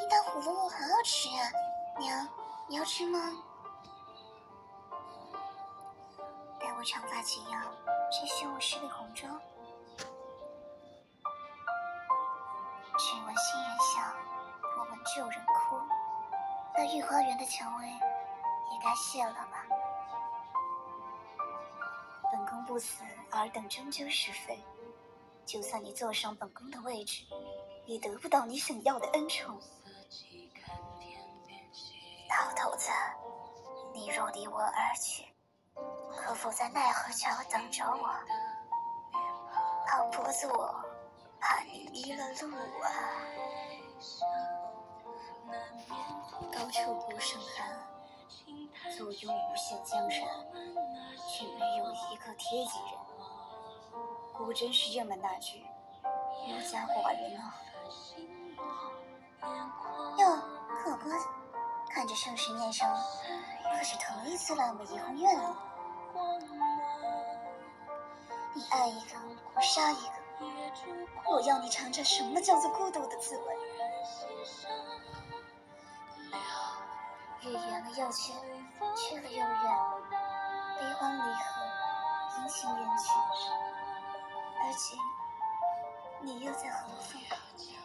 冰糖葫芦好好吃啊，娘，你要吃吗？待我长发及腰，摘去我十里红妆。只闻新人笑，不闻旧人哭。那御花园的蔷薇也该谢了吧。本宫不死，尔等终究是非。就算你坐上本宫的位置，也得不到你想要的恩宠。老头子，你若离我而去，可否在奈何桥等着我？老婆子我怕你迷了路啊。高处不胜寒，坐拥无限江山，却没有一个贴己人。果真是应了那句孤家寡人啊。哟，可哥，看着盛世面生，可是头一次来我们怡红院了。你爱一个，我杀一个，我要你尝尝什么叫做孤独的滋味。日圆了又缺，缺了又圆，悲欢离合，阴晴圆缺。而今你又在何方？